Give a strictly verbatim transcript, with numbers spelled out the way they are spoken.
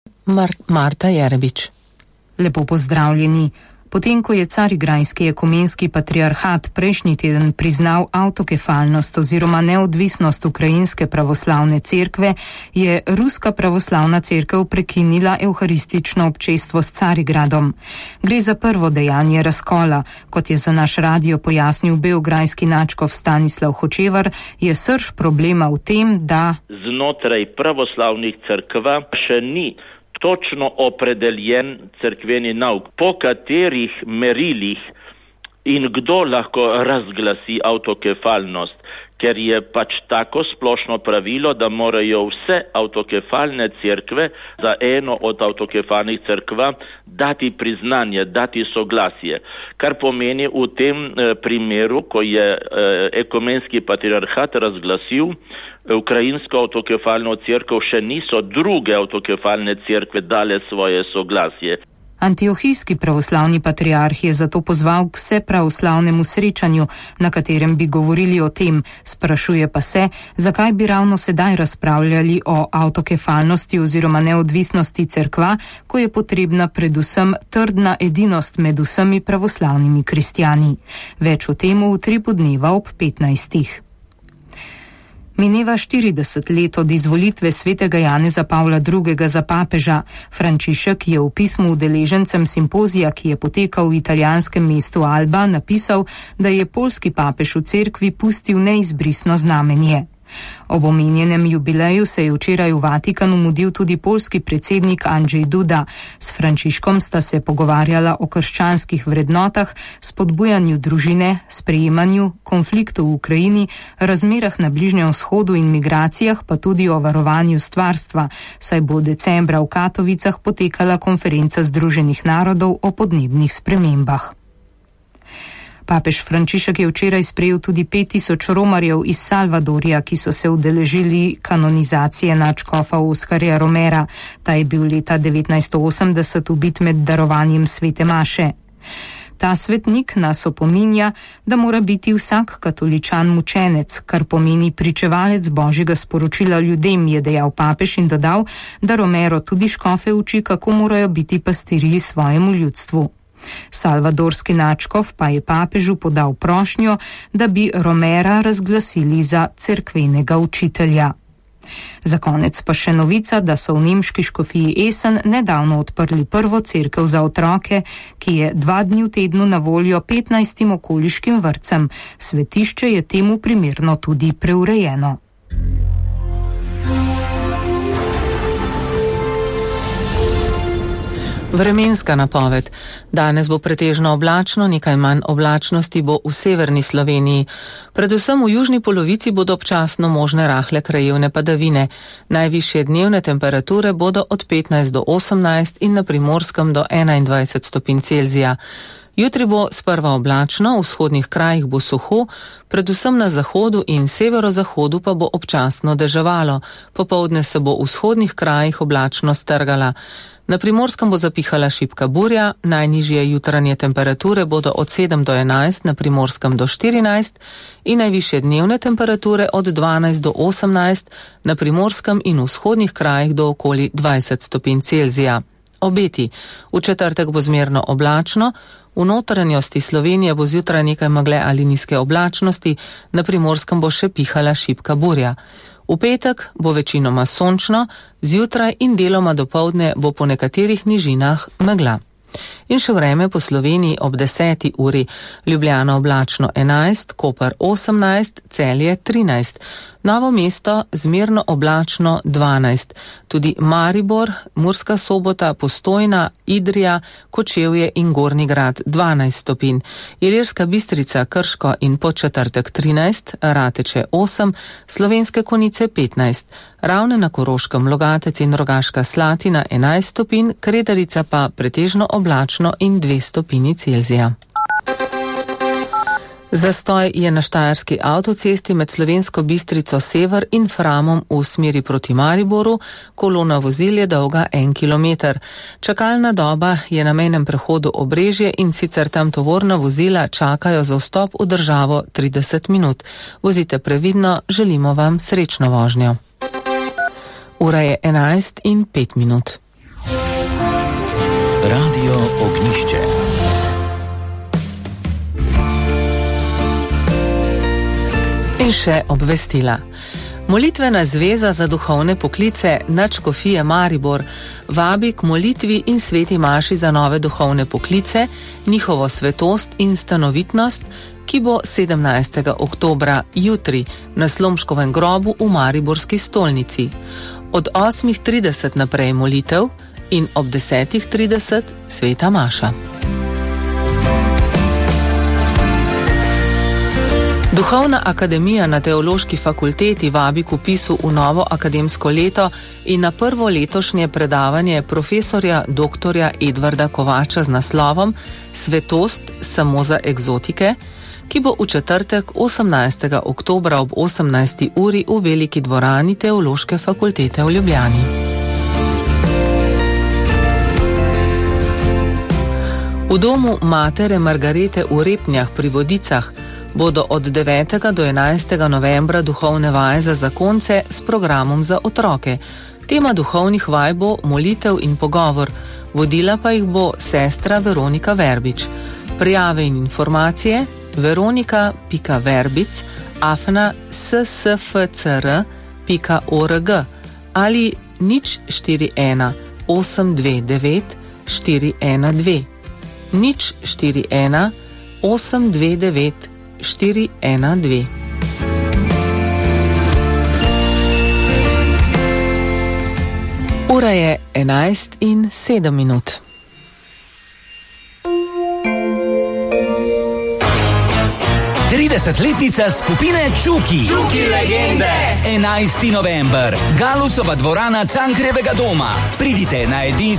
Mar- Marta Jerebič. Lepo pozdravljeni. Potem, ko je Carigrajski ekumenski patriarhat prejšnji teden priznal avtokefalnost oziroma neodvisnost Ukrajinske pravoslavne cerkve, je Ruska pravoslavna cerkev prekinila evharistično občestvo s Carigradom. Gre za prvo dejanje razkola. Kot je za naš radio pojasnil beograjski nadškof Stanislav Hočevar, je srž problema v tem, da znotraj pravoslavnih cerkva še ni točno opredeljen cerkveni nauk, po katerih merilih in kdo lahko razglasi avtokefalnost, ker je pač tako splošno pravilo, da morajo vse avtokefalne cerkve za eno od avtokefalnih cerkva dati priznanje, dati soglasje, kar pomeni v tem eh, primeru, ko je eh, ekumenski patriarhat razglasil Ukrajinsko avtokefalno cerkev, še niso druge avtokefalne cerkve dale svoje soglasje. Antiohijski pravoslavni patriarh je zato pozval k vsepravoslavnemu srečanju, na katerem bi govorili o tem. Sprašuje pa se, zakaj bi ravno sedaj razpravljali o avtokefalnosti oziroma neodvisnosti cerkva, ko je potrebna predvsem trdna edinost med vsemi pravoslavnimi kristjani. Več o tem v Utripu dneva ob petnajstih. Mineva štirideset let od izvolitve svetega Janeza Pavla drugega za papeža. Frančišek je v pismu udeležencem simpozija, ki je potekal v italijanskem mestu Alba, napisal, da je poljski papež v cerkvi pustil neizbrisno znamenje. Ob omenjenem jubileju se je včeraj v Vatikanu mudil tudi poljski predsednik Andrzej Duda. S Frančiškom sta se pogovarjala o krščanskih vrednotah, spodbujanju družine, sprejemanju, konfliktu v Ukrajini, razmerah na Bližnjem vzhodu in migracijah, pa tudi o varovanju stvarstva, saj bo decembra v Katovicah potekala konferenca Združenih narodov o podnebnih spremembah. Papež Frančišek je včeraj sprejel tudi pet tisoč romarjev iz Salvadorja, ki so se udeležili kanonizacije nadškofa Oskarja Romera. Ta je bil leta devetnajststo osemdeset ubit med darovanjem svete maše. Ta svetnik nas opominja, da mora biti vsak katoličan mučenec, kar pomeni pričevalec Božjega sporočila ljudem, je dejal papež in dodal, da Romero tudi škofe uči, kako morajo biti pastirji svojemu ljudstvu. Salvadorski nadškof pa je papežu podal prošnjo, da bi Romera razglasili za cerkvenega učitelja. Za konec pa še novica, da so v nemški škofiji Essen nedavno odprli prvo cerkev za otroke, ki je dva dni v tednu na voljo petnajstim okoliškim vrtcem. Svetišče je temu primerno tudi preurejeno. Vremenska napoved. Danes bo pretežno oblačno, nekaj manj oblačnosti bo v severni Sloveniji. Predvsem v južni polovici bodo občasno možne rahle krajevne padavine. Najvišje dnevne temperature bodo od petnajst do osemnajst in na Primorskem do enaindvajset stopinj Celzija. Jutri bo sprva oblačno, v vzhodnih krajih bo suho, predvsem na zahodu in severozahodu pa bo občasno deževalo. Popoldne se bo v vzhodnih krajih oblačno strgala. Na Primorskem bo zapihala šibka burja, najnižje jutranje temperature bodo od sedem do enajst, na Primorskem do štirinajst in najvišje dnevne temperature od dvanajst do osemnajst, na Primorskem in v vzhodnih krajih do okoli dvajset stopinj Celzija. Obeti. V četrtek bo zmerno oblačno, v notranjosti Slovenije bo zjutraj nekaj megle ali nizke oblačnosti, na Primorskem bo še pihala šibka burja. V petek bo večinoma sončno, zjutraj in deloma dopoldne bo po nekaterih nižinah megla. In še vreme po Sloveniji ob deseti uri. Ljubljana oblačno enajst, Koper osemnajst, Celje trinajst. Novo mesto zmerno oblačno dvanajst. Tudi Maribor, Murska Sobota, Postojna, Idrija, Kočevje in Gornji Grad dvanajst stopinj. Ilirska Bistrica, Krško in Podčetrtek trinajst, Rateče osem, Slovenske Konjice petnajst. Ravne na Koroškem, Logatec in Rogaška Slatina enajst stopinj, Kredarica pa pretežno oblačno in dve stopinji Celzija. Zastoj je na štajerski avtocesti med Slovensko Bistrico sever in Framom v smeri proti Mariboru, kolona vozil je dolga en kilometer. Čakalna doba je na mejnem prehodu Obrežje in sicer tam tovorna vozila čakajo za vstop v državo trideset minut. Vozite previdno, želimo vam srečno vožnjo. Ura je enajst in pet minut. Radio Ognišče. In še obvestila. Molitvena zveza za duhovne poklice Nadškofije Maribor vabi k molitvi in sveti maši za nove duhovne poklice, njihovo svetost in stanovitnost, ki bo sedemnajstega oktobra jutri na Slomškovem grobu v Mariborski stolnici. Od osmih trideset naprej molitev in ob desetih trideset sveta maša. Duhovna akademija na Teološki fakulteti vabi k vpisu v novo akademsko leto in na prvo letošnje predavanje profesorja doktorja Edvarda Kovača z naslovom Svetost samo za egzotike, ki bo v četrtek osemnajstega oktobra ob osemnajsti uri v veliki dvorani Teološke fakultete v Ljubljani. V domu matere Margarete v Repnjah pri Vodicah bodo od devetega do enajstega novembra duhovne vaje za zakonce s programom za otroke. Tema duhovnih vaj bo molitev in pogovor, vodila pa jih bo sestra Veronika Verbič. Prijave in informacije veronika pika verbic afna s s f c r pika org ali nič štiri ena osem dve devet štiri ena dve nič štiri ena osem dve devet štiri ena dve. Ura je enajst in sedem minut. tridesetletnica skupine Čuki. Čuki legende. enajsti november. Galusova dvorana Cankrevega doma. Pridite na edinstvo